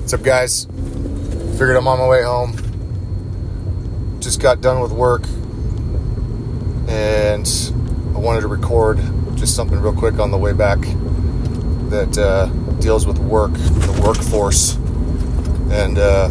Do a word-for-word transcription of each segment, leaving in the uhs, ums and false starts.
What's up, guys? Figured I'm on my way home. Just got done with work, and I wanted to record just something real quick on the way back that uh, deals with work, the workforce. And uh,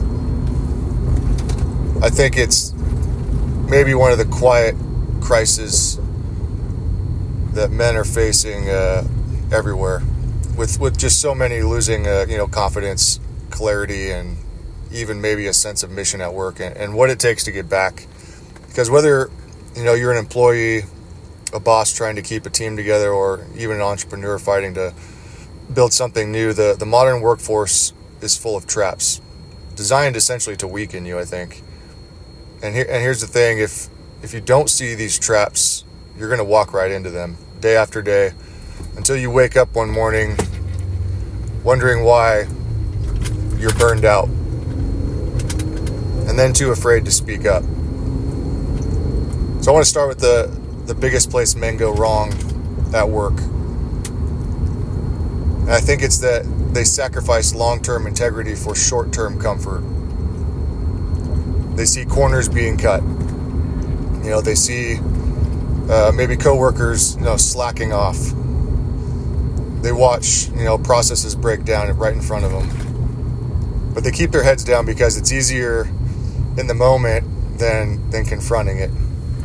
I think it's maybe one of the quiet crises that men are facing uh, everywhere, with with just so many losing, uh, you know, confidence, clarity, and even maybe a sense of mission at work, and, and what it takes to get back. Because whether, you know, you're an employee, a boss trying to keep a team together, or even an entrepreneur fighting to build something new, the, the modern workforce is full of traps, designed essentially to weaken you, I think. And here and here's the thing, if if you don't see these traps, you're going to walk right into them day after day until you wake up one morning wondering why you're burned out, and then too afraid to speak up. So I want to start with the, the biggest place men go wrong at work. And I think it's that they sacrifice long-term integrity for short-term comfort. They see corners being cut. You know, they see uh, maybe coworkers, you know, slacking off. They watch, you know, processes break down right in front of them. But they keep their heads down because it's easier in the moment than than confronting it.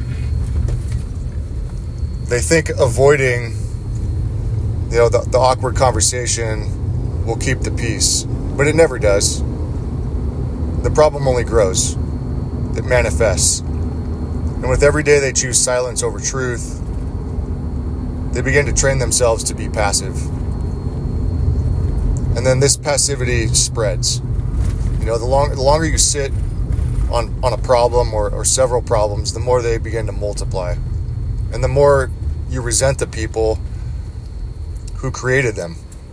They think avoiding, you know, the, the awkward conversation will keep the peace, but it never does. The problem only grows. It manifests. And with every day they choose silence over truth, they begin to train themselves to be passive. And then this passivity spreads. You know, the, long, the longer you sit on, on a problem or, or several problems, the more they begin to multiply. And the more you resent the people who created them.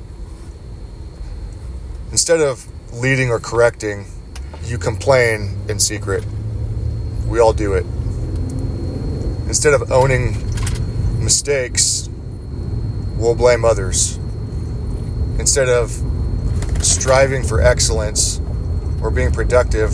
Instead of leading or correcting, you complain in secret. We all do it. Instead of owning mistakes, we'll blame others. Instead of striving for excellence or being productive,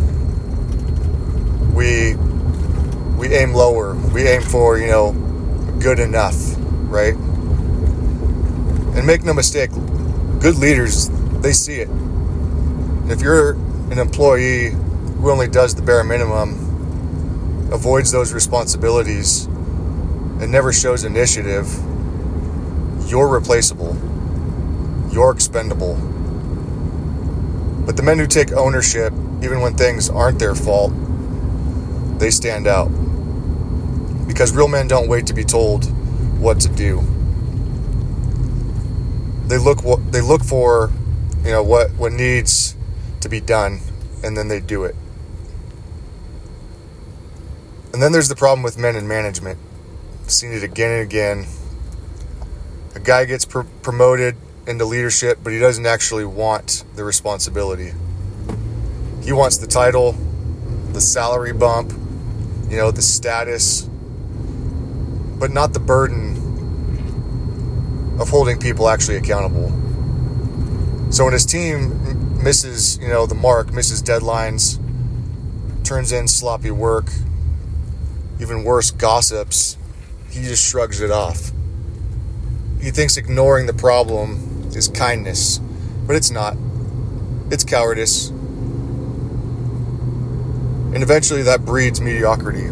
we we aim lower. We aim for, you know, good enough, right? And make no mistake, good leaders, they see it. If you're an employee who only does the bare minimum, avoids those responsibilities, and never shows initiative, you're replaceable. You're expendable. But the men who take ownership, even when things aren't their fault, they stand out. Because real men don't wait to be told what to do. They look they look for, you know, what, what needs to be done, and then they do it. And then there's the problem with men in management. I've seen it again and again. A guy gets pr- promoted into leadership, but he doesn't actually want the responsibility. He wants the title, the salary bump, you know, the status, but not the burden of holding people actually accountable. So when his team misses, you know, the mark, misses deadlines, turns in sloppy work, even worse, gossips, he just shrugs it off. He thinks ignoring the problem is kindness, but it's not. It's cowardice. And eventually that breeds mediocrity.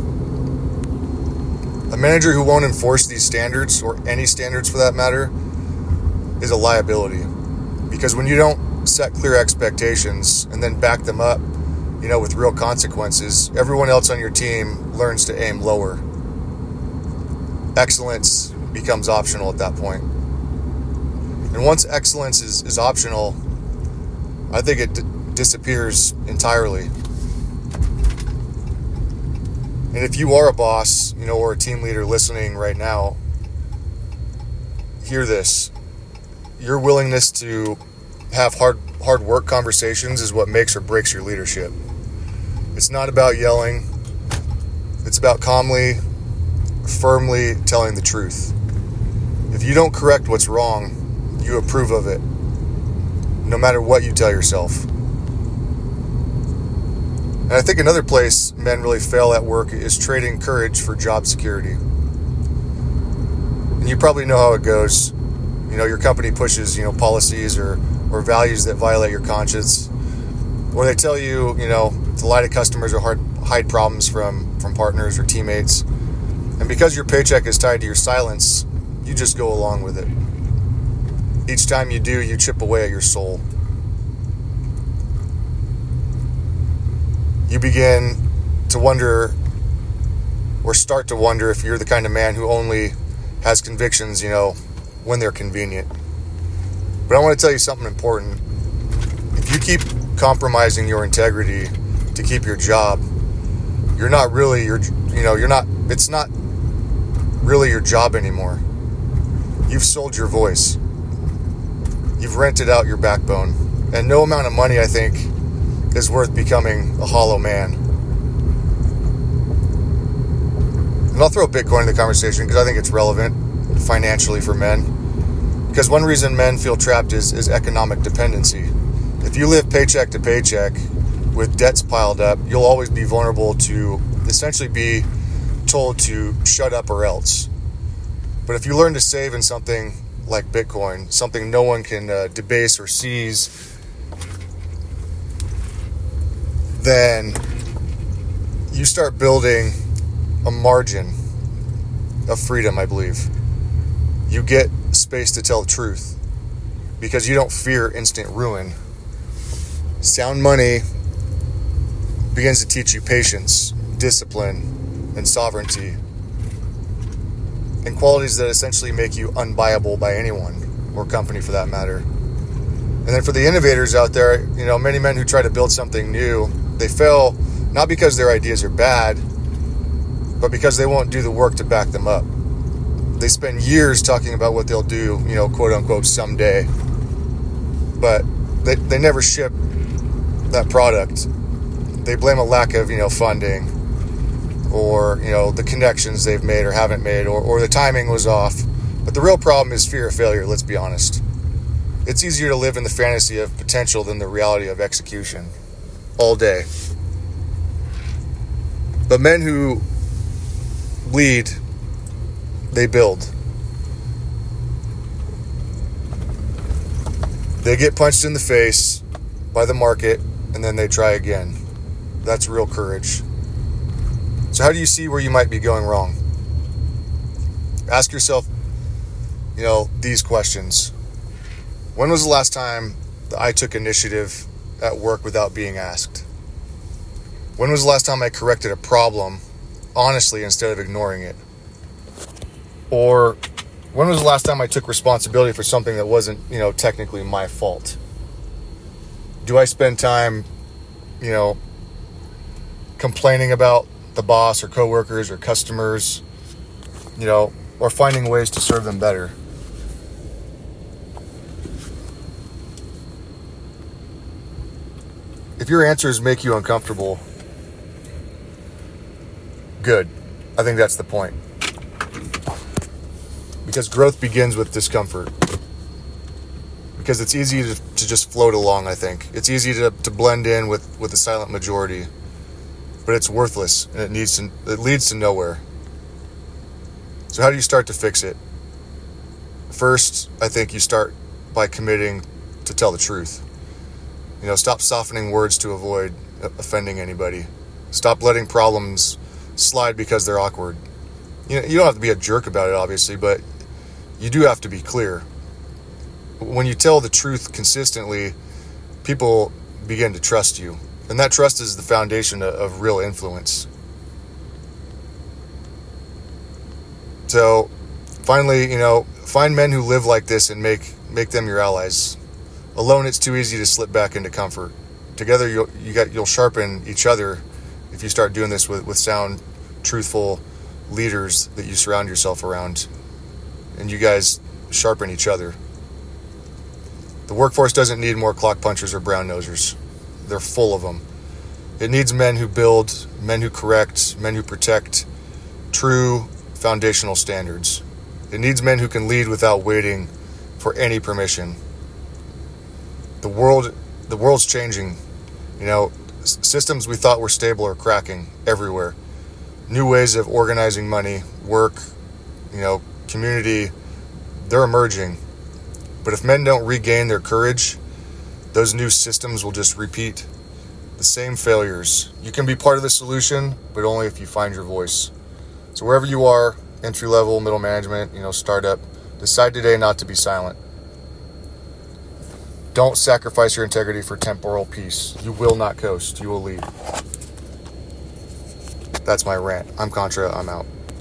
A manager who won't enforce these standards, or any standards for that matter, is a liability. Because when you don't set clear expectations and then back them up, you know, with real consequences, everyone else on your team learns to aim lower. Excellence becomes optional at that point. And once excellence is, is optional, I think it d- disappears entirely. And if you are a boss, you know, or a team leader listening right now, hear this. Your willingness to have hard hard work conversations is what makes or breaks your leadership. It's not about yelling. It's about calmly, firmly telling the truth. If you don't correct what's wrong, you approve of it, no matter what you tell yourself. And I think another place men really fail at work is trading courage for job security. And you probably know how it goes. You know, your company pushes, you know, policies or, or values that violate your conscience. Or they tell you, you know, to lie to customers or hard, hide problems from, from partners or teammates. And because your paycheck is tied to your silence, you just go along with it. Each time you do, you chip away at your soul. You begin to wonder or start to wonder if you're the kind of man who only has convictions, you know, when they're convenient. But I want to tell you something important. If you keep compromising your integrity to keep your job, you're not really your, you know, you're not, it's not really your job anymore. You've sold your voice. You've rented out your backbone. And no amount of money, I think, is worth becoming a hollow man. And I'll throw Bitcoin in the conversation because I think it's relevant financially for men. Because one reason men feel trapped is, is economic dependency. If you live paycheck to paycheck with debts piled up, you'll always be vulnerable to essentially be told to shut up or else. But if you learn to save in something like Bitcoin, something no one can uh, debase or seize, then you start building a margin of freedom, I believe. You get space to tell the truth because you don't fear instant ruin. Sound money begins to teach you patience, discipline, and sovereignty, and qualities that essentially make you unbuyable by anyone or company for that matter. And then for the innovators out there, you know, many men who try to build something new, they fail not because their ideas are bad, but because they won't do the work to back them up. They spend years talking about what they'll do, you know, quote unquote, someday, but they, they never ship that product. They blame a lack of, you know, funding or, you know, the connections they've made or haven't made, or, or the timing was off. But the real problem is fear of failure, let's be honest. It's easier to live in the fantasy of potential than the reality of execution all day. But men who lead, they build. They get punched in the face by the market and then they try again. That's real courage. So how do you see where you might be going wrong? Ask yourself, you know, these questions. When was the last time that I took initiative at work without being asked? When was the last time I corrected a problem honestly instead of ignoring it? Or when was the last time I took responsibility for something that wasn't, you know, technically my fault? Do I spend time, you know, complaining about the boss or coworkers or customers, you know, or finding ways to serve them better? If your answers make you uncomfortable, good. I think that's the point. Because growth begins with discomfort. Because it's easy to, to just float along, I think. It's easy to, to blend in with, with the silent majority. But it's worthless, and it needs to, it leads to nowhere. So how do you start to fix it? First, I think you start by committing to tell the truth. You know, stop softening words to avoid offending anybody. Stop letting problems slide because they're awkward. You know, you don't have to be a jerk about it, obviously, but you do have to be clear. When you tell the truth consistently, people begin to trust you. And that trust is the foundation of, of real influence. So, finally, you know, find men who live like this and make make them your allies. Alone, it's too easy to slip back into comfort. Together, you'll you got you'll sharpen each other if you start doing this with, with sound, truthful leaders that you surround yourself around, and you guys sharpen each other. The workforce doesn't need more clock punchers or brown nosers. They're full of them. It needs men who build, men who correct, men who protect true foundational standards. It needs men who can lead without waiting for any permission. The world, the world's changing. You know, S- systems we thought were stable are cracking everywhere. New ways of organizing money, work, you know, community, they're emerging. But if men don't regain their courage, those new systems will just repeat the same failures. You can be part of the solution, but only if you find your voice. So wherever you are, entry level, middle management, you know, startup, decide today not to be silent. Don't sacrifice your integrity for temporal peace. You will not coast. You will lead. That's my rant. I'm Contra. I'm out.